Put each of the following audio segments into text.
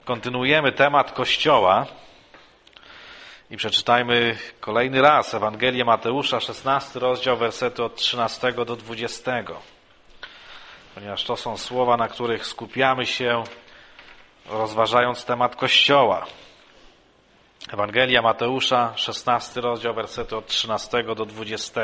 Kontynuujemy temat Kościoła i przeczytajmy kolejny raz Ewangelię Mateusza, 16 rozdział, wersety od 13 do 20. Ponieważ to są słowa, na których skupiamy się, rozważając temat Kościoła. Ewangelia Mateusza, 16 rozdział, wersety od 13 do 20.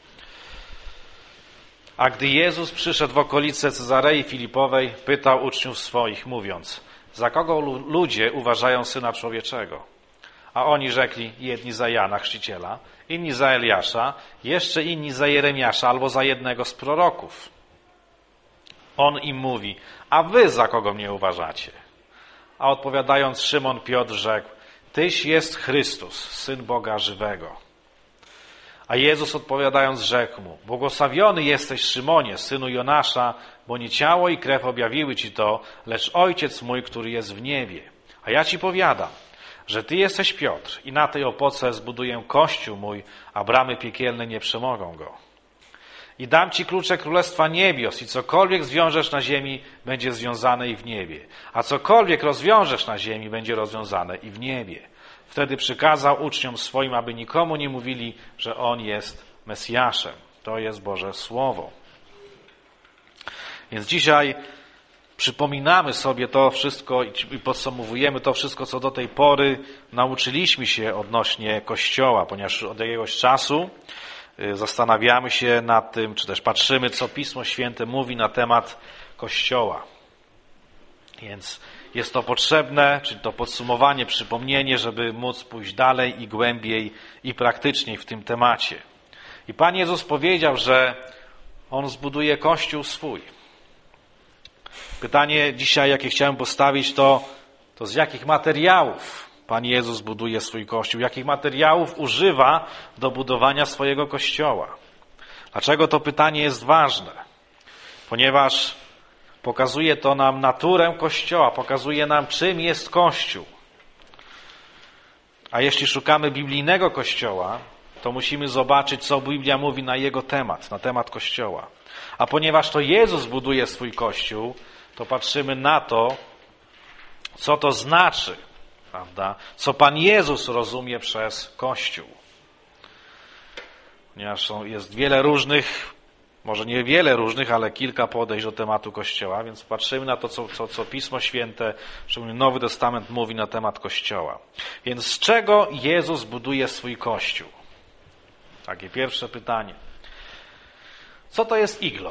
A gdy Jezus przyszedł w okolice Cezarei Filipowej, pytał uczniów swoich, mówiąc: za kogo ludzie uważają Syna Człowieczego? A oni rzekli, jedni za Jana Chrzciciela, inni za Eliasza, jeszcze inni za Jeremiasza albo za jednego z proroków. On im mówi: a wy za kogo mnie uważacie? A odpowiadając, Szymon Piotr rzekł: Tyś jest Chrystus, Syn Boga żywego. A Jezus odpowiadając rzekł mu: błogosławiony jesteś, Szymonie, synu Jonasza, bo nie ciało i krew objawiły ci to, lecz Ojciec mój, który jest w niebie. A ja ci powiadam, że ty jesteś Piotr i na tej opoce zbuduję Kościół mój, a bramy piekielne nie przemogą go. I dam ci klucze Królestwa Niebios i cokolwiek zwiążesz na ziemi, będzie związane i w niebie, a cokolwiek rozwiążesz na ziemi, będzie rozwiązane i w niebie. Wtedy przykazał uczniom swoim, aby nikomu nie mówili, że On jest Mesjaszem. To jest Boże Słowo. Więc dzisiaj przypominamy sobie to wszystko i podsumowujemy to wszystko, co do tej pory nauczyliśmy się odnośnie Kościoła, ponieważ od jakiegoś czasu zastanawiamy się nad tym, czy też patrzymy, co Pismo Święte mówi na temat Kościoła. Więc jest to potrzebne, czyli to podsumowanie, przypomnienie, żeby móc pójść dalej i głębiej i praktyczniej w tym temacie. I Pan Jezus powiedział, że On zbuduje Kościół swój. Pytanie dzisiaj, jakie chciałem postawić, to z jakich materiałów Pan Jezus buduje swój Kościół, jakich materiałów używa do budowania swojego Kościoła. Dlaczego to pytanie jest ważne? Ponieważ pokazuje to nam naturę Kościoła, pokazuje nam, czym jest Kościół. A jeśli szukamy biblijnego Kościoła, to musimy zobaczyć, co Biblia mówi na jego temat, na temat Kościoła. A ponieważ to Jezus buduje swój Kościół, to patrzymy na to, co to znaczy, prawda? Co Pan Jezus rozumie przez Kościół. Ponieważ jest wiele różnych, może nie wiele różnych, ale kilka podejść do tematu Kościoła, więc patrzymy na to, co Pismo Święte, szczególnie Nowy Testament mówi na temat Kościoła. Więc z czego Jezus buduje swój Kościół? Takie pierwsze pytanie. Co to jest iglo?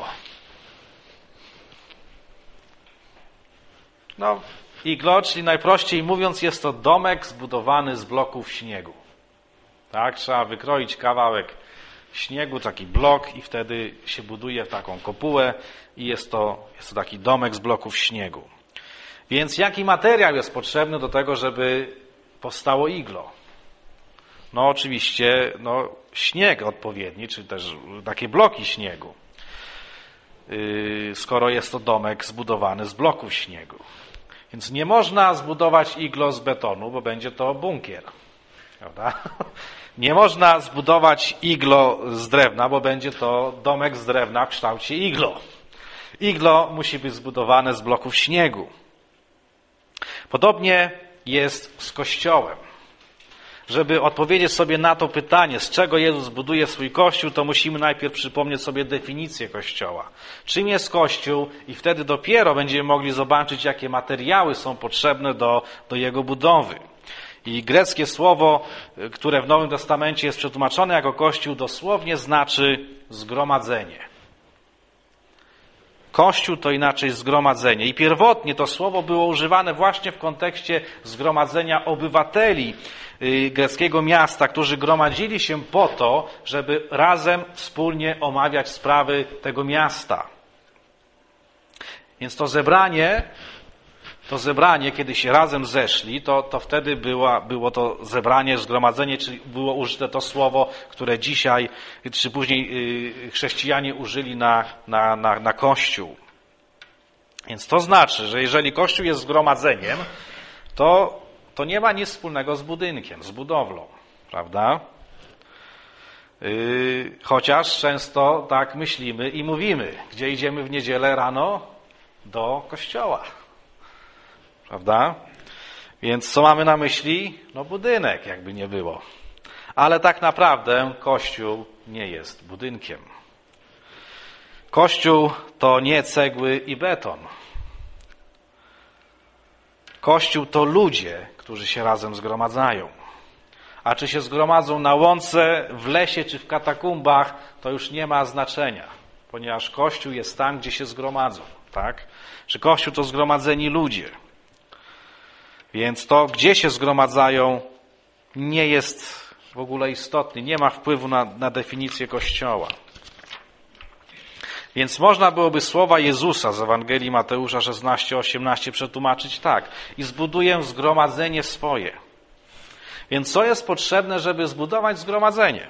Iglo, czyli najprościej mówiąc, jest to domek zbudowany z bloków śniegu. Tak, trzeba wykroić kawałek śniegu, taki blok i wtedy się buduje taką kopułę i jest to taki domek z bloków śniegu. Więc jaki materiał jest potrzebny do tego, żeby powstało iglo? Oczywiście śnieg odpowiedni, czy też takie bloki śniegu. Skoro jest to domek zbudowany z bloków śniegu. Więc nie można zbudować iglo z betonu, bo będzie to bunkier. Prawda? Nie można zbudować iglo z drewna, bo będzie to domek z drewna w kształcie iglo. Iglo musi być zbudowane z bloków śniegu. Podobnie jest z Kościołem. Żeby odpowiedzieć sobie na to pytanie, z czego Jezus buduje swój Kościół, to musimy najpierw przypomnieć sobie definicję Kościoła. Czym jest Kościół i wtedy dopiero będziemy mogli zobaczyć, jakie materiały są potrzebne do jego budowy. I greckie słowo, które w Nowym Testamencie jest przetłumaczone jako Kościół, dosłownie znaczy zgromadzenie. Kościół to inaczej zgromadzenie. I pierwotnie to słowo było używane właśnie w kontekście zgromadzenia obywateli greckiego miasta, którzy gromadzili się po to, żeby razem wspólnie omawiać sprawy tego miasta. Więc to zebranie, kiedy się razem zeszli, to wtedy było to zebranie, zgromadzenie, czyli było użyte to słowo, które dzisiaj, czy później chrześcijanie użyli na Kościół. Więc to znaczy, że jeżeli Kościół jest zgromadzeniem, to nie ma nic wspólnego z budynkiem, z budowlą, prawda? Chociaż często tak myślimy i mówimy, gdzie idziemy w niedzielę rano? Do kościoła. Prawda? Więc co mamy na myśli? No budynek, jakby nie było. Ale tak naprawdę Kościół nie jest budynkiem. Kościół to nie cegły i beton. Kościół to ludzie, którzy się razem zgromadzają. A czy się zgromadzą na łące, w lesie czy w katakumbach, to już nie ma znaczenia, ponieważ Kościół jest tam, gdzie się zgromadzą. Tak? Czy Kościół to zgromadzeni ludzie. Więc to, gdzie się zgromadzają, nie jest w ogóle istotne, nie ma wpływu na definicję Kościoła. Więc można byłoby słowa Jezusa z Ewangelii Mateusza 16:18 przetłumaczyć tak. I zbuduję zgromadzenie swoje. Więc co jest potrzebne, żeby zbudować zgromadzenie?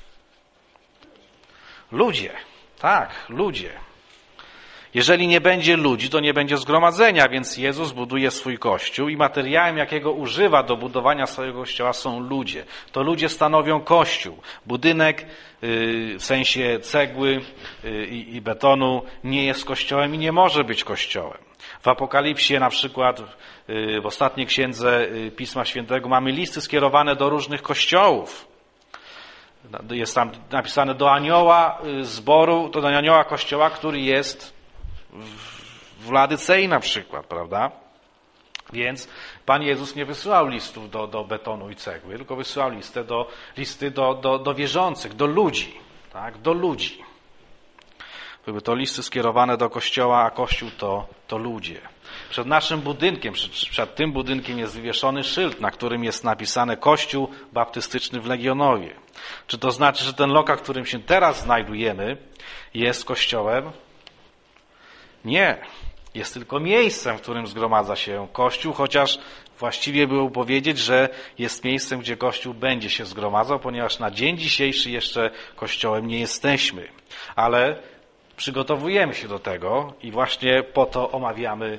Ludzie. Tak, ludzie. Jeżeli nie będzie ludzi, to nie będzie zgromadzenia, więc Jezus buduje swój Kościół i materiałem, jakiego używa do budowania swojego Kościoła, są ludzie. To ludzie stanowią Kościół. Budynek w sensie cegły i betonu nie jest Kościołem i nie może być Kościołem. W Apokalipsie na przykład, w ostatniej księdze Pisma Świętego mamy listy skierowane do różnych kościołów. Jest tam napisane do anioła zboru, do anioła kościoła, który jest w Ladycei na przykład, prawda? Więc Pan Jezus nie wysyłał listów do betonu i cegły, tylko wysyłał listy do wierzących, do ludzi, tak? Do ludzi. Były to listy skierowane do Kościoła, a Kościół to ludzie. Przed naszym budynkiem, przed tym budynkiem jest wywieszony szyld, na którym jest napisane Kościół Baptystyczny w Legionowie. Czy to znaczy, że ten lokal, w którym się teraz znajdujemy, jest kościołem? Nie. Jest tylko miejscem, w którym zgromadza się Kościół, chociaż właściwie było powiedzieć, że jest miejscem, gdzie Kościół będzie się zgromadzał, ponieważ na dzień dzisiejszy jeszcze Kościołem nie jesteśmy. Ale przygotowujemy się do tego i właśnie po to omawiamy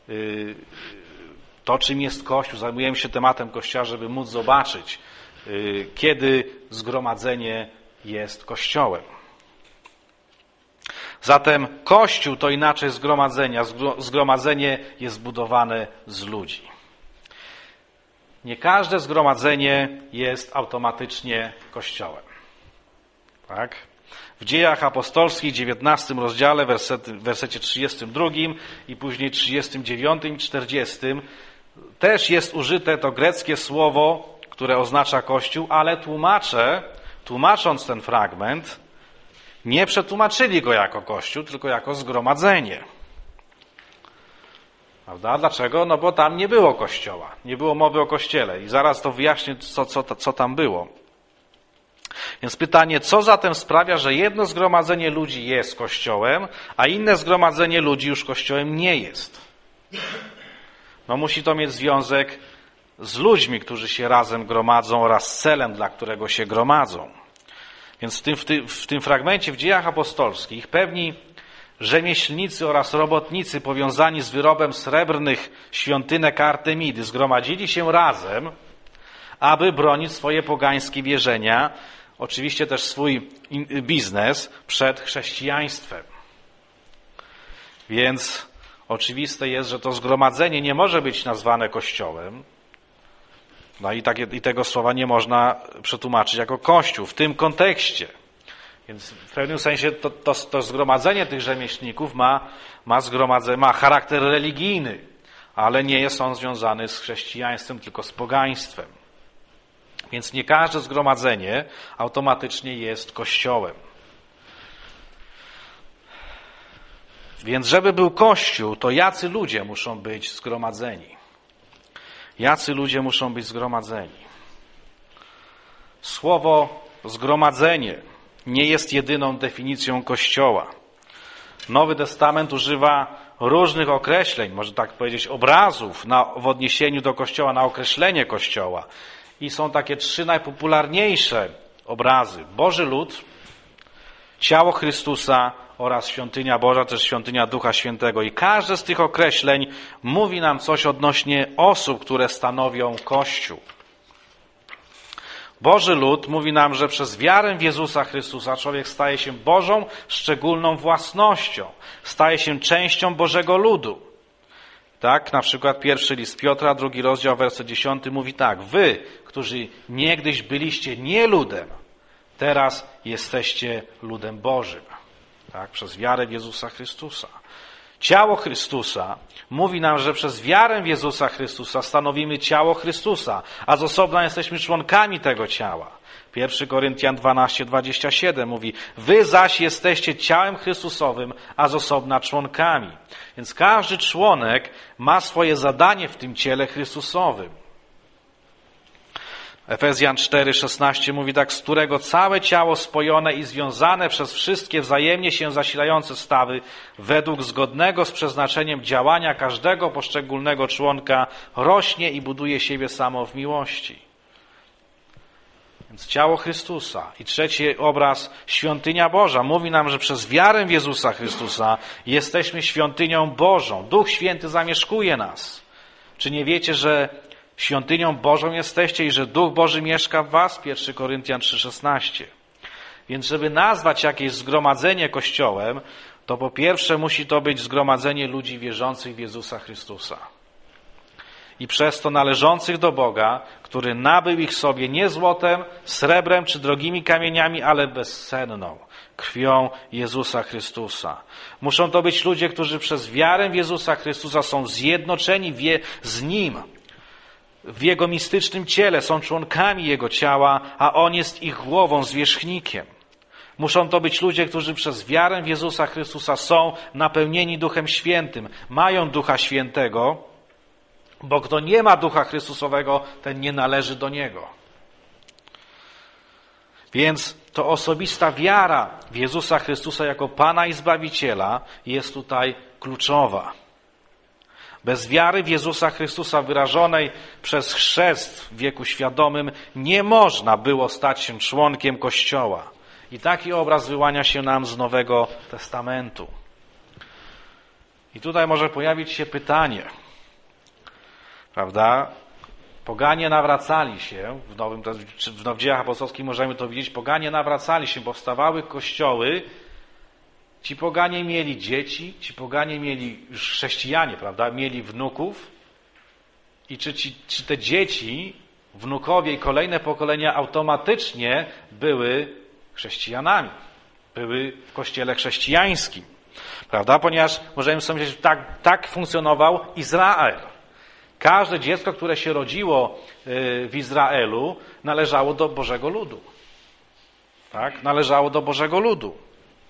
to, czym jest Kościół. Zajmujemy się tematem Kościoła, żeby móc zobaczyć, kiedy zgromadzenie jest Kościołem. Zatem Kościół to inaczej zgromadzenia. Zgromadzenie jest budowane z ludzi. Nie każde zgromadzenie jest automatycznie Kościołem. Tak? W Dziejach Apostolskich, 19 rozdziale, w wersecie 32 i później 39 i 40 też jest użyte to greckie słowo, które oznacza Kościół, ale tłumacząc ten fragment, nie przetłumaczyli go jako Kościół, tylko jako zgromadzenie. Prawda? Dlaczego? No bo tam nie było Kościoła, nie było mowy o Kościele i zaraz to wyjaśnię, co tam było. Więc pytanie, co zatem sprawia, że jedno zgromadzenie ludzi jest Kościołem, a inne zgromadzenie ludzi już Kościołem nie jest? No musi to mieć związek z ludźmi, którzy się razem gromadzą oraz z celem, dla którego się gromadzą. Więc w tym fragmencie w Dziejach Apostolskich pewni rzemieślnicy oraz robotnicy powiązani z wyrobem srebrnych świątynek Artemidy zgromadzili się razem, aby bronić swoje pogańskie wierzenia, oczywiście też swój biznes przed chrześcijaństwem. Więc oczywiste jest, że to zgromadzenie nie może być nazwane Kościołem. No i tego słowa nie można przetłumaczyć jako Kościół w tym kontekście. Więc w pewnym sensie to zgromadzenie tych rzemieślników ma charakter religijny, ale nie jest on związany z chrześcijaństwem, tylko z pogaństwem. Więc nie każde zgromadzenie automatycznie jest Kościołem. Więc żeby był Kościół, to jacy ludzie muszą być zgromadzeni? Jacy ludzie muszą być zgromadzeni? Słowo zgromadzenie nie jest jedyną definicją Kościoła. Nowy Testament używa różnych określeń, może tak powiedzieć, obrazów w odniesieniu do Kościoła, na określenie Kościoła. I są takie 3 najpopularniejsze obrazy. Boży lud, ciało Chrystusa oraz świątynia Boża, też świątynia Ducha Świętego. I każde z tych określeń mówi nam coś odnośnie osób, które stanowią Kościół. Boży lud mówi nam, że przez wiarę w Jezusa Chrystusa człowiek staje się Bożą, szczególną własnością. Staje się częścią Bożego ludu. Tak, na przykład 1 list Piotra, 2 rozdział, werset 10 mówi tak: wy, którzy niegdyś byliście nie ludem, teraz jesteście ludem Bożym. Tak, przez wiarę w Jezusa Chrystusa. Ciało Chrystusa mówi nam, że przez wiarę w Jezusa Chrystusa stanowimy ciało Chrystusa, a z osobna jesteśmy członkami tego ciała. 1 Koryntian 12:27 mówi: wy zaś jesteście ciałem Chrystusowym, a z osobna członkami. Więc każdy członek ma swoje zadanie w tym ciele Chrystusowym. Efezjan 4:16 mówi tak: z którego całe ciało spojone i związane przez wszystkie wzajemnie się zasilające stawy, według zgodnego z przeznaczeniem działania każdego poszczególnego członka, rośnie i buduje siebie samo w miłości. Więc ciało Chrystusa. I trzeci obraz, świątynia Boża. Mówi nam, że przez wiarę w Jezusa Chrystusa jesteśmy świątynią Bożą. Duch Święty zamieszkuje nas. Czy nie wiecie, że świątynią Bożą jesteście i że Duch Boży mieszka w was? 1 Koryntian 3:16. Więc żeby nazwać jakieś zgromadzenie Kościołem, to po pierwsze musi to być zgromadzenie ludzi wierzących w Jezusa Chrystusa. I przez to należących do Boga, który nabył ich sobie nie złotem, srebrem czy drogimi kamieniami, ale bezcenną krwią Jezusa Chrystusa. Muszą to być ludzie, którzy przez wiarę w Jezusa Chrystusa są zjednoczeni z Nim, w Jego mistycznym ciele, są członkami Jego ciała, a On jest ich głową, zwierzchnikiem. Muszą to być ludzie, którzy przez wiarę w Jezusa Chrystusa są napełnieni Duchem Świętym, mają Ducha Świętego, bo kto nie ma Ducha Chrystusowego, ten nie należy do Niego. Więc to osobista wiara w Jezusa Chrystusa jako Pana i Zbawiciela jest tutaj kluczowa. Bez wiary w Jezusa Chrystusa wyrażonej przez chrzest w wieku świadomym nie można było stać się członkiem Kościoła. I taki obraz wyłania się nam z Nowego Testamentu. I tutaj może pojawić się pytanie, prawda? Poganie nawracali się, w Dziejach Apostolskich możemy to widzieć, poganie nawracali się, powstawały kościoły, ci poganie mieli dzieci, ci poganie mieli, już chrześcijanie, prawda, mieli wnuków i czy te dzieci, wnukowie i kolejne pokolenia automatycznie były chrześcijanami, były w kościele chrześcijańskim, prawda, ponieważ możemy sobie myśleć, że tak funkcjonował Izrael. Każde dziecko, które się rodziło w Izraelu, należało do Bożego ludu. Tak? Należało do Bożego ludu.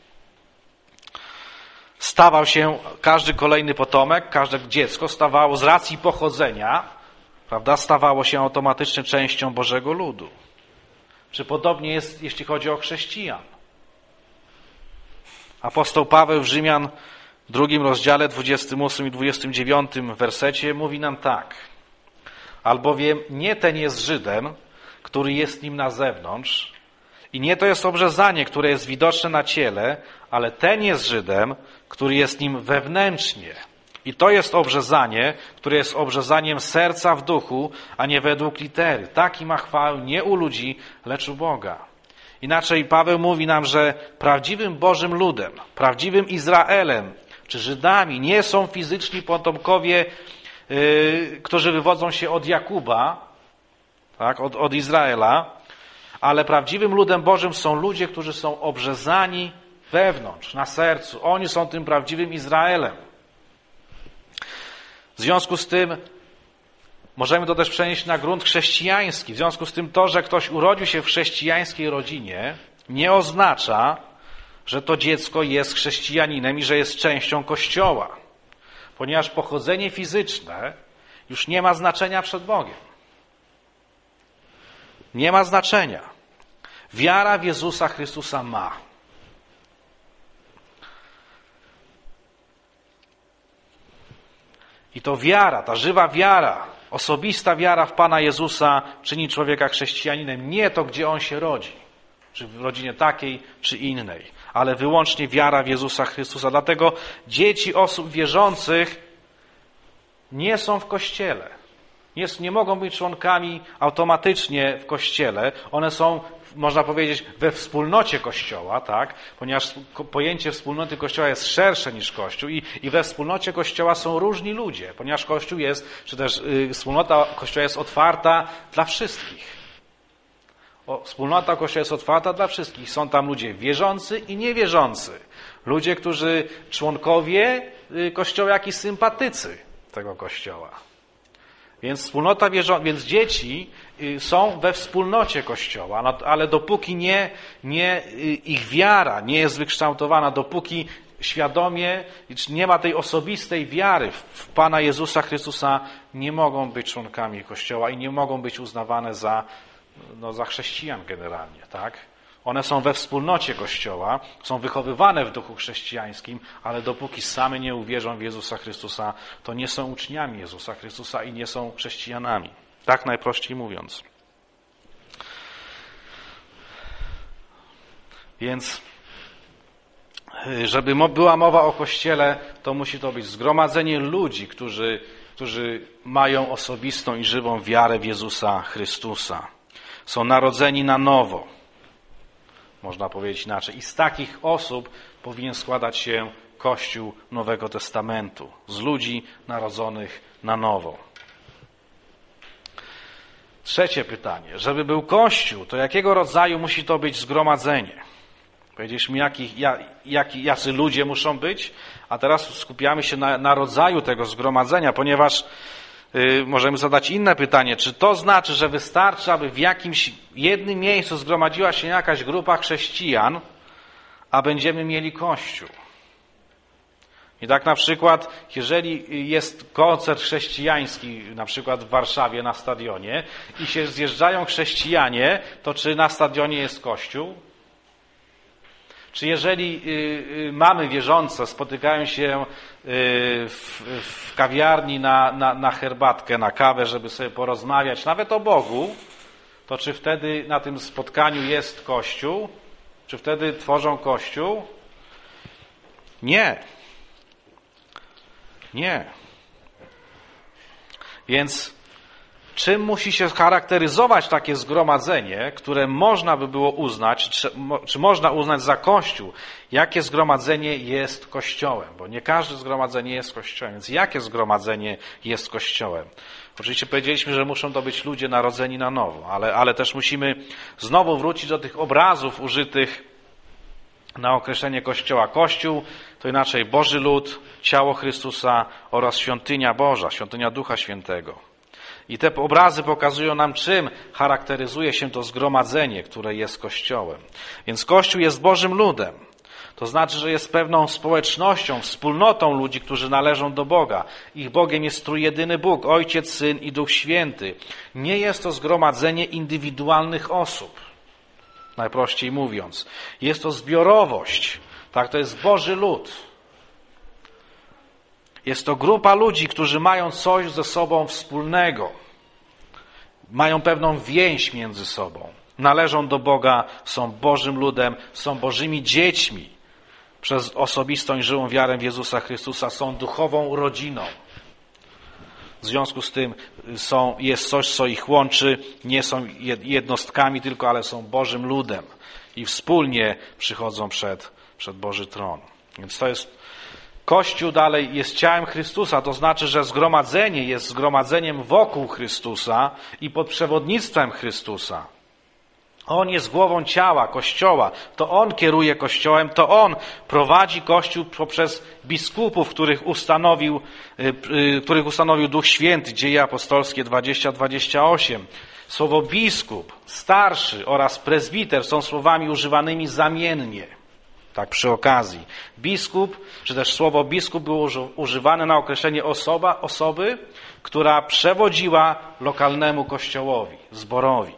Stawał się każdy kolejny potomek, każde dziecko stawało z racji pochodzenia, prawda, stawało się automatycznie częścią Bożego ludu. Czy podobnie jest, jeśli chodzi o chrześcijan? Apostoł Paweł w Rzymian 2 rozdziale 28 i 29 wersecie mówi nam tak: albowiem nie ten jest Żydem, który jest nim na zewnątrz, i nie to jest obrzezanie, które jest widoczne na ciele, ale ten jest Żydem, który jest nim wewnętrznie. I to jest obrzezanie, które jest obrzezaniem serca w duchu, a nie według litery. Taki ma chwałę nie u ludzi, lecz u Boga. Inaczej Paweł mówi nam, że prawdziwym Bożym ludem, prawdziwym Izraelem, czy Żydami nie są fizyczni potomkowie, którzy wywodzą się od Jakuba, tak, od Izraela, ale prawdziwym ludem Bożym są ludzie, którzy są obrzezani wewnątrz, na sercu. Oni są tym prawdziwym Izraelem. W związku z tym możemy to też przenieść na grunt chrześcijański. W związku z tym to, że ktoś urodził się w chrześcijańskiej rodzinie, nie oznacza, że to dziecko jest chrześcijaninem i że jest częścią Kościoła. Ponieważ pochodzenie fizyczne już nie ma znaczenia przed Bogiem. Nie ma znaczenia. Wiara w Jezusa Chrystusa ma. I to wiara, ta żywa wiara, osobista wiara w Pana Jezusa czyni człowieka chrześcijaninem. Nie to, gdzie on się rodzi, czy w rodzinie takiej, czy innej, ale wyłącznie wiara w Jezusa Chrystusa. Dlatego dzieci osób wierzących nie są w Kościele. Nie mogą być członkami automatycznie w Kościele. One są, można powiedzieć, we wspólnocie Kościoła, tak? Ponieważ pojęcie wspólnoty Kościoła jest szersze niż Kościół i we wspólnocie Kościoła są różni ludzie, ponieważ Kościół jest, czy też wspólnota Kościoła jest otwarta dla wszystkich. Wspólnota Kościoła jest otwarta dla wszystkich. Są tam ludzie wierzący i niewierzący. Ludzie, którzy członkowie Kościoła, jak i sympatycy tego Kościoła. Więc więc dzieci są we wspólnocie Kościoła, ale dopóki ich wiara nie jest wykształtowana, dopóki świadomie nie ma tej osobistej wiary w Pana Jezusa Chrystusa, nie mogą być członkami Kościoła i nie mogą być uznawane za chrześcijan generalnie, tak? One są we wspólnocie Kościoła, są wychowywane w duchu chrześcijańskim, ale dopóki same nie uwierzą w Jezusa Chrystusa, to nie są uczniami Jezusa Chrystusa i nie są chrześcijanami. Tak najprościej mówiąc. Więc żeby była mowa o Kościele, to musi to być zgromadzenie ludzi, którzy mają osobistą i żywą wiarę w Jezusa Chrystusa. Są narodzeni na nowo. Można powiedzieć inaczej. I z takich osób powinien składać się Kościół Nowego Testamentu. Z ludzi narodzonych na nowo. Trzecie pytanie. Żeby był Kościół, to jakiego rodzaju musi to być zgromadzenie? Powiedzieliśmy, jacy ludzie muszą być, a teraz skupiamy się na rodzaju tego zgromadzenia, ponieważ możemy zadać inne pytanie. Czy to znaczy, że wystarczy, aby w jakimś jednym miejscu zgromadziła się jakaś grupa chrześcijan, a będziemy mieli Kościół? I tak na przykład, jeżeli jest koncert chrześcijański, na przykład w Warszawie na stadionie i się zjeżdżają chrześcijanie, to czy na stadionie jest Kościół? Czy jeżeli mamy wierzące spotykają się w kawiarni na herbatkę, na kawę, żeby sobie porozmawiać nawet o Bogu, to czy wtedy na tym spotkaniu jest Kościół? Czy wtedy tworzą Kościół? Nie. Nie. Więc czym musi się charakteryzować takie zgromadzenie, które można by było uznać, czy można uznać za Kościół? Jakie zgromadzenie jest Kościołem? Bo nie każde zgromadzenie jest Kościołem. Więc jakie zgromadzenie jest Kościołem? Oczywiście powiedzieliśmy, że muszą to być ludzie narodzeni na nowo, ale też musimy znowu wrócić do tych obrazów użytych na określenie Kościoła. Kościół to inaczej Boży lud, ciało Chrystusa oraz świątynia Boża, świątynia Ducha Świętego. I te obrazy pokazują nam, czym charakteryzuje się to zgromadzenie, które jest Kościołem. Więc Kościół jest Bożym ludem. To znaczy, że jest pewną społecznością, wspólnotą ludzi, którzy należą do Boga. Ich Bogiem jest trójjedyny Bóg, Ojciec, Syn i Duch Święty. Nie jest to zgromadzenie indywidualnych osób, najprościej mówiąc. Jest to zbiorowość. Tak, to jest Boży lud. Jest to grupa ludzi, którzy mają coś ze sobą wspólnego. Mają pewną więź między sobą. Należą do Boga, są Bożym ludem, są Bożymi dziećmi. Przez osobistą i żywą wiarę w Jezusa Chrystusa są duchową rodziną. W związku z tym jest coś, co ich łączy. Nie są jednostkami tylko, ale są Bożym ludem. I wspólnie przychodzą przed Boży tron. Więc to jest Kościół dalej jest ciałem Chrystusa, to znaczy, że zgromadzenie jest zgromadzeniem wokół Chrystusa i pod przewodnictwem Chrystusa. On jest głową ciała, Kościoła. To On kieruje Kościołem, to On prowadzi Kościół poprzez biskupów, których ustanowił Duch Święty, Dzieje Apostolskie 20-28. Słowo biskup, starszy oraz prezbiter są słowami używanymi zamiennie. Tak przy okazji. Biskup, czy też słowo biskup było używane na określenie osoby, która przewodziła lokalnemu kościołowi, zborowi.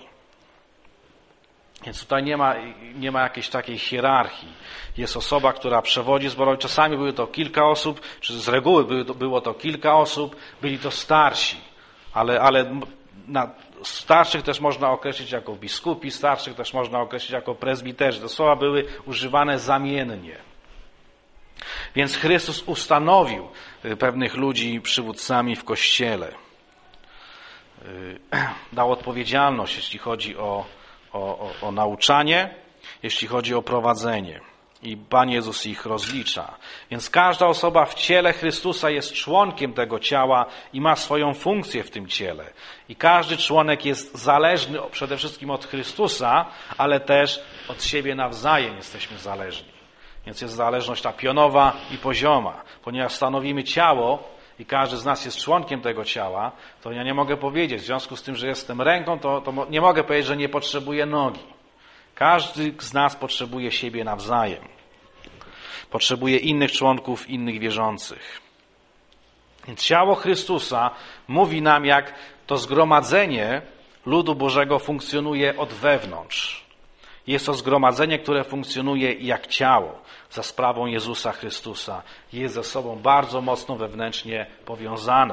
Więc tutaj nie ma jakiejś takiej hierarchii. Jest osoba, która przewodzi zborowi. Czasami były to kilka osób, czy z reguły było to kilka osób, byli to starsi. Ale starszych też można określić jako biskupi, starszych też można określić jako prezbiterzy. Te słowa były używane zamiennie. Więc Chrystus ustanowił pewnych ludzi przywódcami w Kościele. dał odpowiedzialność, jeśli chodzi o nauczanie, jeśli chodzi o prowadzenie. I Pan Jezus ich rozlicza. Więc każda osoba w ciele Chrystusa jest członkiem tego ciała i ma swoją funkcję w tym ciele. I każdy członek jest zależny przede wszystkim od Chrystusa, ale też od siebie nawzajem jesteśmy zależni. Więc jest zależność ta pionowa i pozioma. Ponieważ stanowimy ciało i każdy z nas jest członkiem tego ciała, to ja nie mogę powiedzieć, w związku z tym, że jestem ręką, to nie mogę powiedzieć, że nie potrzebuję nogi. Każdy z nas potrzebuje siebie nawzajem. Potrzebuje innych członków, innych wierzących. Więc ciało Chrystusa mówi nam, jak to zgromadzenie ludu Bożego funkcjonuje od wewnątrz. Jest to zgromadzenie, które funkcjonuje jak ciało za sprawą Jezusa Chrystusa. Jest ze sobą bardzo mocno wewnętrznie powiązane.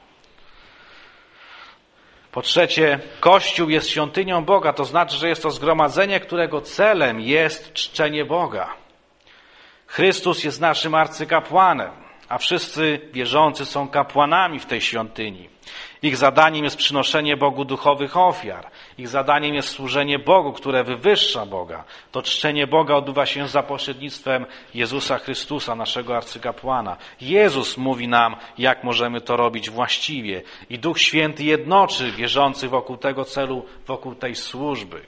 Po trzecie, Kościół jest świątynią Boga, to znaczy, że jest to zgromadzenie, którego celem jest czczenie Boga. Chrystus jest naszym arcykapłanem, a wszyscy wierzący są kapłanami w tej świątyni. Ich zadaniem jest przynoszenie Bogu duchowych ofiar. Ich zadaniem jest służenie Bogu, które wywyższa Boga. To czczenie Boga odbywa się za pośrednictwem Jezusa Chrystusa, naszego arcykapłana. Jezus mówi nam, jak możemy to robić właściwie. I Duch Święty jednoczy wierzących wokół tego celu, wokół tej służby.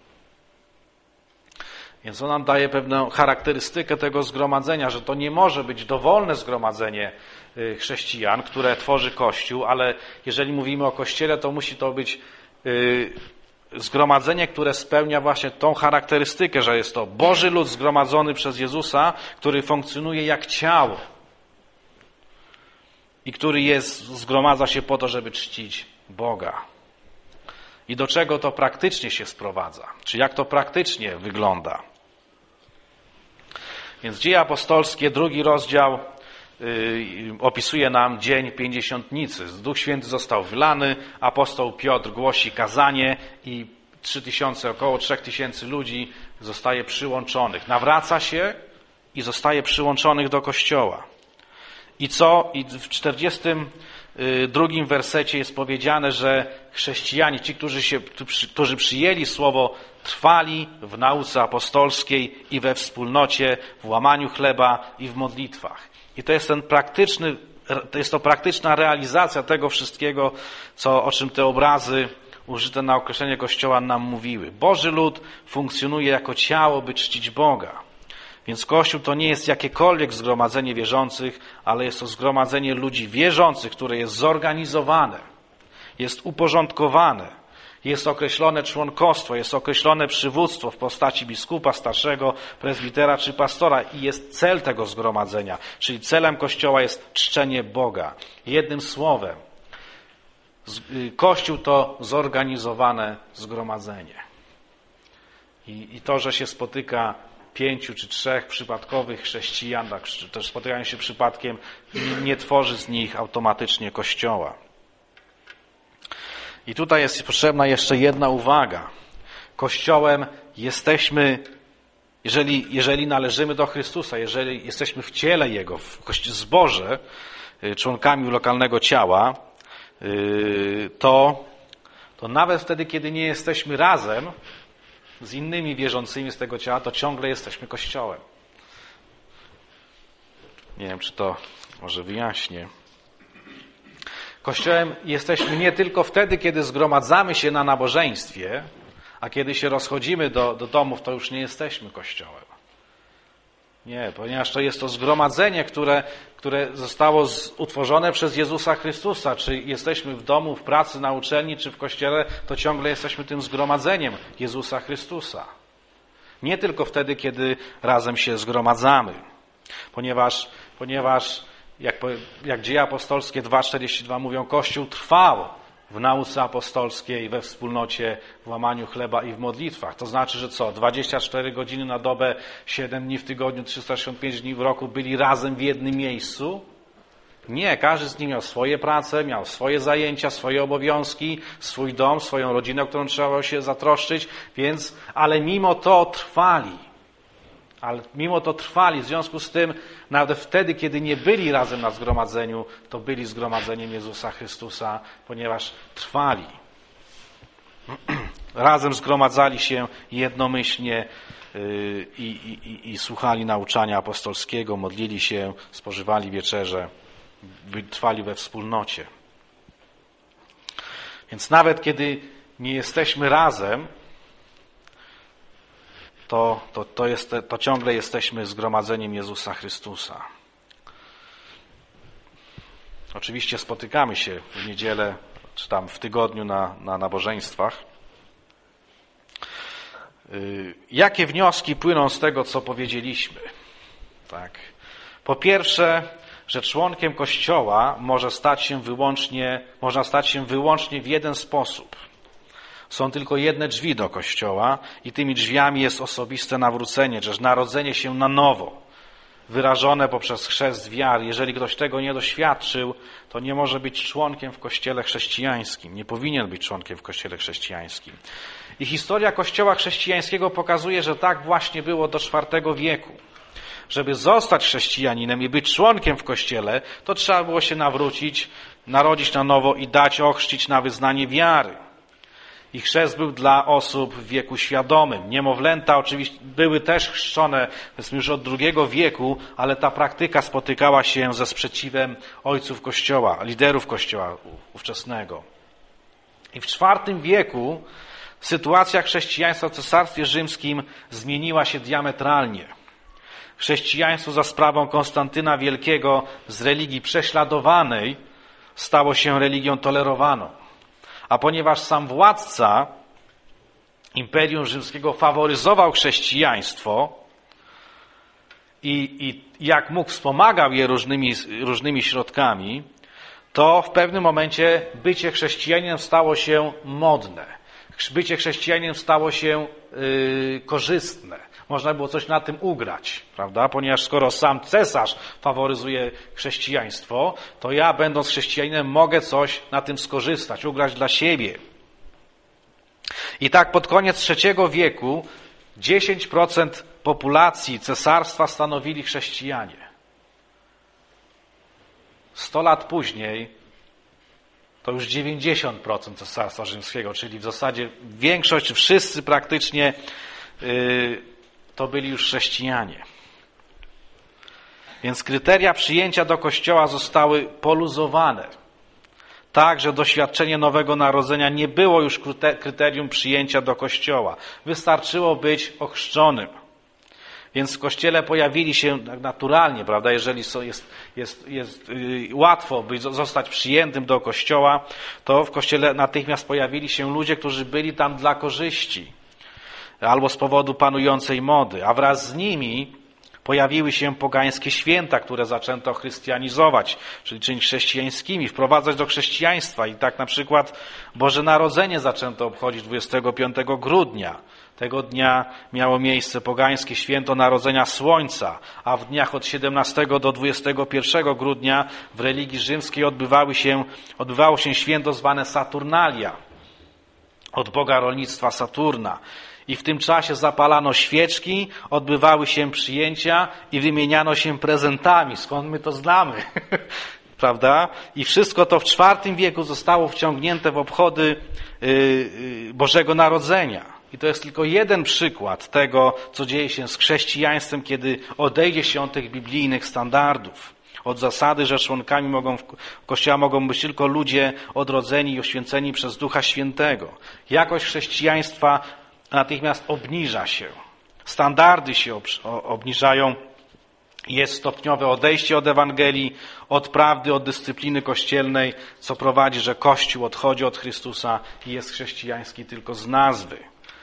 Więc on nam daje pewną charakterystykę tego zgromadzenia, że to nie może być dowolne zgromadzenie chrześcijan, które tworzy Kościół, ale jeżeli mówimy o Kościele, to musi to być zgromadzenie, które spełnia właśnie tą charakterystykę, że jest to Boży lud zgromadzony przez Jezusa, który funkcjonuje jak ciało i który zgromadza się po to, żeby czcić Boga. I do czego to praktycznie się sprowadza? Czy jak to praktycznie wygląda? Więc Dzieje Apostolskie, 2 rozdział, opisuje nam dzień Pięćdziesiątnicy. Duch Święty został wylany, apostoł Piotr głosi kazanie i około 3000 ludzi zostaje przyłączonych. Nawraca się i zostaje przyłączonych do Kościoła. I co? I w 42 wersecie jest powiedziane, że chrześcijanie, ci, którzy przyjęli słowo, trwali w nauce apostolskiej i we wspólnocie, w łamaniu chleba i w modlitwach. I to jest to praktyczna realizacja tego wszystkiego, o czym te obrazy użyte na określenie Kościoła nam mówiły. Boży lud funkcjonuje jako ciało, by czcić Boga. Więc Kościół to nie jest jakiekolwiek zgromadzenie wierzących, ale jest to zgromadzenie ludzi wierzących, które jest zorganizowane, jest uporządkowane, jest określone członkostwo, jest określone przywództwo w postaci biskupa, starszego, prezbitera czy pastora i jest cel tego zgromadzenia, czyli celem Kościoła jest czczenie Boga. Jednym słowem, Kościół to zorganizowane zgromadzenie. I to, że się spotyka 5 czy 3 przypadkowych chrześcijan, czy też spotykają się przypadkiem, nie tworzy z nich automatycznie Kościoła. I tutaj jest potrzebna jeszcze jedna uwaga. Kościołem jesteśmy, jeżeli należymy do Chrystusa, jeżeli jesteśmy w ciele Jego, w zborze, członkami lokalnego ciała, to nawet wtedy, kiedy nie jesteśmy razem z innymi wierzącymi z tego ciała, to ciągle jesteśmy Kościołem. Nie wiem, czy to może wyjaśnię. Kościołem jesteśmy nie tylko wtedy, kiedy zgromadzamy się na nabożeństwie, a kiedy się rozchodzimy do domów, to już nie jesteśmy Kościołem. Nie, ponieważ to jest to zgromadzenie, które zostało utworzone przez Jezusa Chrystusa. Czy jesteśmy w domu, w pracy, na uczelni, czy w kościele, to ciągle jesteśmy tym zgromadzeniem Jezusa Chrystusa. Nie tylko wtedy, kiedy razem się zgromadzamy. Ponieważ jak Dzieje Apostolskie 2:42 mówią, Kościół trwał w nauce apostolskiej, we wspólnocie, w łamaniu chleba i w modlitwach. To znaczy, że co? 24 godziny na dobę, 7 dni w tygodniu, 365 dni w roku byli razem w jednym miejscu? Nie, każdy z nich miał swoje prace, miał swoje zajęcia, swoje obowiązki, swój dom, swoją rodzinę, o którą trzeba się zatroszczyć, ale mimo to trwali. Ale mimo to trwali, w związku z tym, nawet wtedy, kiedy nie byli razem na zgromadzeniu, to byli zgromadzeniem Jezusa Chrystusa, ponieważ trwali. Razem zgromadzali się jednomyślnie i słuchali nauczania apostolskiego, modlili się, spożywali wieczerzę, trwali we wspólnocie. Więc nawet kiedy nie jesteśmy razem, to ciągle jesteśmy zgromadzeniem Jezusa Chrystusa. Oczywiście spotykamy się w niedzielę, czy tam w tygodniu na nabożeństwach. Jakie wnioski płyną z tego, co powiedzieliśmy? Tak. Po pierwsze, że członkiem Kościoła można stać się wyłącznie w jeden sposób. Są tylko jedne drzwi do Kościoła i tymi drzwiami jest osobiste nawrócenie, czyli narodzenie się na nowo, wyrażone poprzez chrzest wiary. Jeżeli ktoś tego nie doświadczył, to nie może być członkiem w Kościele chrześcijańskim, nie powinien być członkiem w Kościele chrześcijańskim. I historia Kościoła chrześcijańskiego pokazuje, że tak właśnie było do IV wieku. Żeby zostać chrześcijaninem i być członkiem w Kościele, to trzeba było się nawrócić, narodzić na nowo i dać ochrzcić na wyznanie wiary. I chrzest był dla osób w wieku świadomym. Niemowlęta oczywiście były też chrzczone, powiedzmy już od II wieku, ale ta praktyka spotykała się ze sprzeciwem ojców Kościoła, liderów Kościoła ówczesnego. I w IV wieku sytuacja chrześcijaństwa w Cesarstwie Rzymskim zmieniła się diametralnie. Chrześcijaństwo za sprawą Konstantyna Wielkiego z religii prześladowanej stało się religią tolerowaną. A ponieważ sam władca Imperium Rzymskiego faworyzował chrześcijaństwo i jak mógł wspomagał je różnymi środkami, to w pewnym momencie bycie chrześcijaninem stało się modne. Bycie chrześcijaninem stało się korzystne. Można było coś na tym ugrać, prawda? Ponieważ skoro sam cesarz faworyzuje chrześcijaństwo, to ja, będąc chrześcijaninem, mogę coś na tym skorzystać, ugrać dla siebie. I tak pod koniec III wieku 10% populacji cesarstwa stanowili chrześcijanie. 100 lat później to już 90% cesarstwa rzymskiego, czyli w zasadzie większość, wszyscy praktycznie to byli już chrześcijanie. Więc kryteria przyjęcia do Kościoła zostały poluzowane. Tak, że doświadczenie nowego narodzenia nie było już kryterium przyjęcia do Kościoła. Wystarczyło być ochrzczonym. Więc w Kościele pojawili się naturalnie, prawda, jeżeli jest łatwo zostać przyjętym do Kościoła, to w Kościele natychmiast pojawili się ludzie, którzy byli tam dla korzyści albo z powodu panującej mody, a wraz z nimi pojawiły się pogańskie święta, które zaczęto chrystianizować, czyli czynić chrześcijańskimi, wprowadzać do chrześcijaństwa. I tak na przykład Boże Narodzenie zaczęto obchodzić 25 grudnia. Tego dnia miało miejsce pogańskie święto Narodzenia Słońca, a w dniach od 17 do 21 grudnia w religii rzymskiej odbywało się święto zwane Saturnalia, od Boga rolnictwa Saturna. I w tym czasie zapalano świeczki, odbywały się przyjęcia i wymieniano się prezentami. Skąd my to znamy? Prawda? I wszystko to w IV wieku zostało wciągnięte w obchody Bożego Narodzenia. I to jest tylko jeden przykład tego, co dzieje się z chrześcijaństwem, kiedy odejdzie się od tych biblijnych standardów. Od zasady, że członkami Kościoła mogą być tylko ludzie odrodzeni i oświęceni przez Ducha Świętego. Jakość chrześcijaństwa natychmiast obniża się. Standardy się obniżają. Jest stopniowe odejście od Ewangelii, od prawdy, od dyscypliny kościelnej, co prowadzi, że Kościół odchodzi od Chrystusa i jest chrześcijański tylko z nazwy.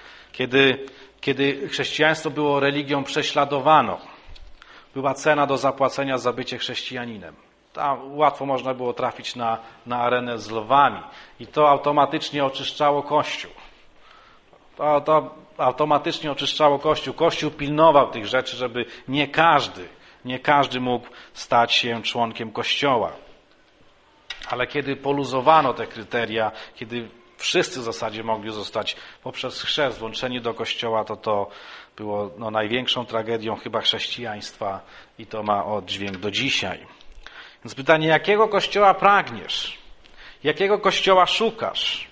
Kiedy chrześcijaństwo było religią prześladowaną, była cena do zapłacenia za bycie chrześcijaninem. Tam łatwo można było trafić na arenę z lwami i to automatycznie oczyszczało Kościół. To automatycznie oczyszczało Kościół. Kościół pilnował tych rzeczy, żeby nie każdy mógł stać się członkiem Kościoła. Ale kiedy poluzowano te kryteria, kiedy wszyscy w zasadzie mogli zostać poprzez chrzest włączeni do Kościoła, to było największą tragedią chyba chrześcijaństwa i to ma oddźwięk do dzisiaj. Więc pytanie, jakiego Kościoła pragniesz? Jakiego Kościoła szukasz?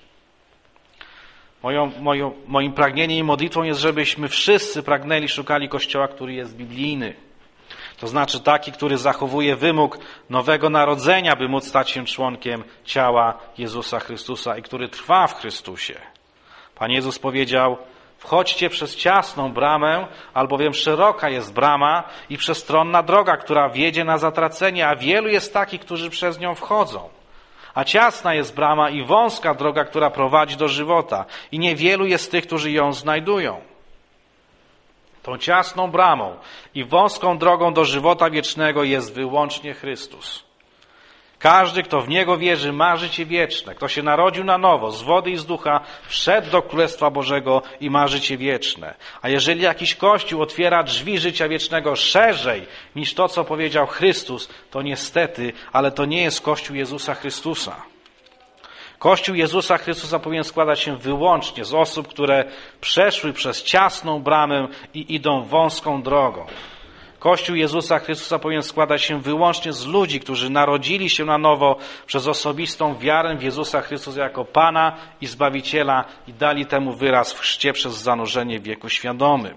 Moim pragnieniem i modlitwą jest, żebyśmy wszyscy pragnęli, szukali Kościoła, który jest biblijny. To znaczy taki, który zachowuje wymóg nowego narodzenia, by móc stać się członkiem ciała Jezusa Chrystusa i który trwa w Chrystusie. Pan Jezus powiedział, wchodźcie przez ciasną bramę, albowiem szeroka jest brama i przestronna droga, która wiedzie na zatracenie, a wielu jest takich, którzy przez nią wchodzą. A ciasna jest brama i wąska droga, która prowadzi do żywota i niewielu jest tych, którzy ją znajdują. Tą ciasną bramą i wąską drogą do żywota wiecznego jest wyłącznie Chrystus. Każdy, kto w Niego wierzy, ma życie wieczne. Kto się narodził na nowo, z wody i z ducha, wszedł do Królestwa Bożego i ma życie wieczne. A jeżeli jakiś Kościół otwiera drzwi życia wiecznego szerzej niż to, co powiedział Chrystus, to niestety, ale to nie jest Kościół Jezusa Chrystusa. Kościół Jezusa Chrystusa powinien składać się wyłącznie z osób, które przeszły przez ciasną bramę i idą wąską drogą. Kościół Jezusa Chrystusa powinien składać się wyłącznie z ludzi, którzy narodzili się na nowo przez osobistą wiarę w Jezusa Chrystusa jako Pana i Zbawiciela i dali temu wyraz w chrzcie przez zanurzenie w wieku świadomym.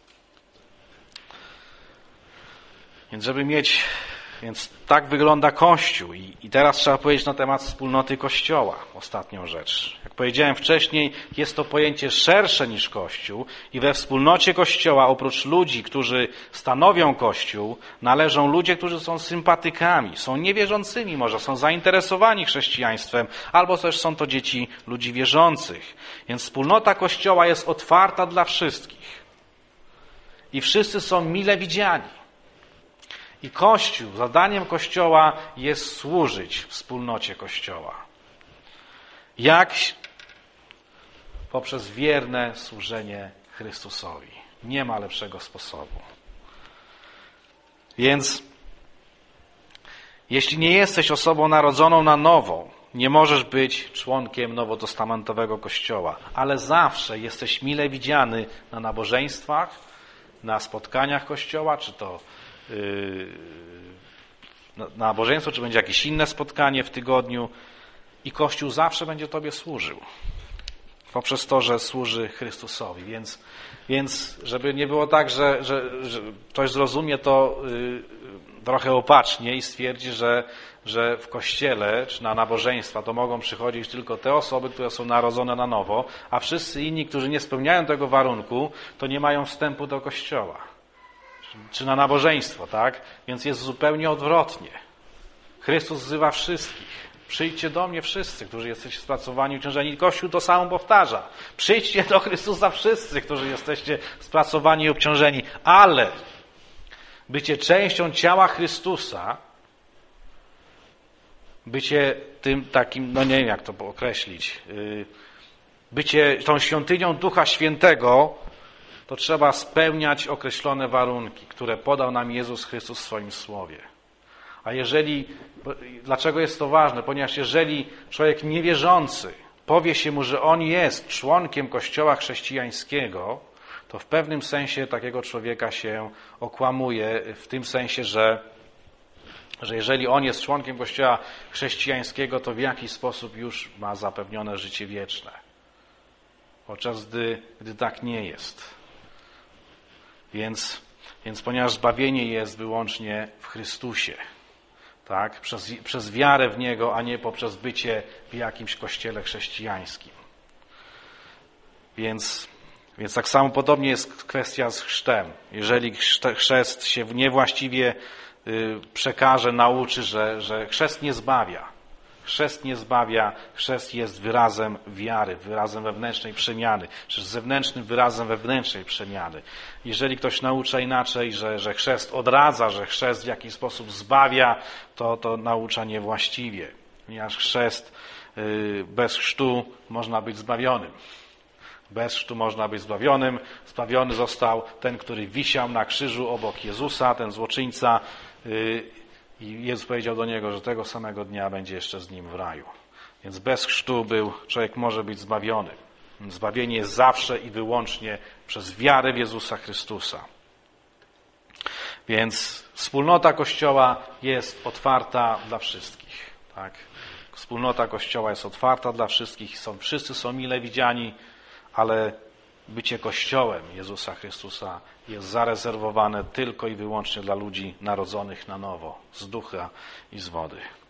Więc tak wygląda Kościół. I teraz trzeba powiedzieć na temat wspólnoty Kościoła. Ostatnią rzecz. Jak powiedziałem wcześniej, jest to pojęcie szersze niż Kościół i we wspólnocie Kościoła oprócz ludzi, którzy stanowią Kościół, należą ludzie, którzy są sympatykami, są niewierzącymi może, są zainteresowani chrześcijaństwem, albo też są to dzieci ludzi wierzących. Więc wspólnota Kościoła jest otwarta dla wszystkich. I wszyscy są mile widziani. I Kościół, zadaniem Kościoła jest służyć wspólnocie Kościoła. Jak? Poprzez wierne służenie Chrystusowi. Nie ma lepszego sposobu. Więc jeśli nie jesteś osobą narodzoną na nowo, nie możesz być członkiem nowotestamentowego Kościoła, ale zawsze jesteś mile widziany na nabożeństwach, na spotkaniach Kościoła, czy to nabożeństwo, czy będzie jakieś inne spotkanie w tygodniu i Kościół zawsze będzie Tobie służył. Poprzez to, że służy Chrystusowi. Więc żeby nie było tak, że ktoś zrozumie to trochę opacznie i stwierdzi, że w Kościele czy na nabożeństwa to mogą przychodzić tylko te osoby, które są narodzone na nowo, a wszyscy inni, którzy nie spełniają tego warunku, to nie mają wstępu do Kościoła. Czy na nabożeństwo, tak? Więc jest zupełnie odwrotnie. Chrystus wzywa wszystkich. Przyjdźcie do mnie wszyscy, którzy jesteście spracowani i uciążeni. Kościół to samo powtarza. Przyjdźcie do Chrystusa wszyscy, którzy jesteście spracowani i obciążeni. Ale bycie częścią ciała Chrystusa, bycie tym takim, nie wiem jak to określić, bycie tą świątynią Ducha Świętego, to trzeba spełniać określone warunki, które podał nam Jezus Chrystus w swoim Słowie. A dlaczego jest to ważne? Ponieważ jeżeli człowiek niewierzący powie się mu, że on jest członkiem Kościoła chrześcijańskiego, to w pewnym sensie takiego człowieka się okłamuje, w tym sensie, że jeżeli on jest członkiem Kościoła chrześcijańskiego, to w jakiś sposób już ma zapewnione życie wieczne. Podczas gdy tak nie jest. Więc ponieważ zbawienie jest wyłącznie w Chrystusie, tak? Przez wiarę w Niego, a nie poprzez bycie w jakimś kościele chrześcijańskim. Więc tak samo podobnie jest kwestia z chrztem. Jeżeli chrzest się niewłaściwie przekaże, nauczy, że chrzest nie zbawia. Chrzest nie zbawia, chrzest jest wyrazem wiary, wyrazem wewnętrznej przemiany, czy zewnętrznym wyrazem wewnętrznej przemiany. Jeżeli ktoś naucza inaczej, że chrzest odradza, że chrzest w jakiś sposób zbawia, to naucza niewłaściwie. Ponieważ chrzest bez chrztu można być zbawionym. Bez chrztu można być zbawionym. Zbawiony został ten, który wisiał na krzyżu obok Jezusa, ten złoczyńca. I Jezus powiedział do niego, że tego samego dnia będzie jeszcze z nim w raju. Więc bez chrztu człowiek może być zbawiony. Zbawienie jest zawsze i wyłącznie przez wiarę w Jezusa Chrystusa. Więc wspólnota Kościoła jest otwarta dla wszystkich. Tak? Wspólnota Kościoła jest otwarta dla wszystkich. Wszyscy są mile widziani, ale bycie Kościołem Jezusa Chrystusa jest zarezerwowane tylko i wyłącznie dla ludzi narodzonych na nowo, z ducha i z wody.